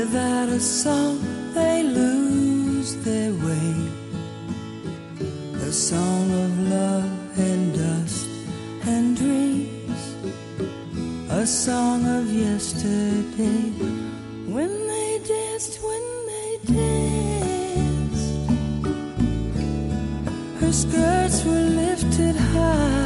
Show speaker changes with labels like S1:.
S1: Without a song they lose their way. A song of love and dust and dreams. A song of yesterday. When they danced, her skirts were lifted high.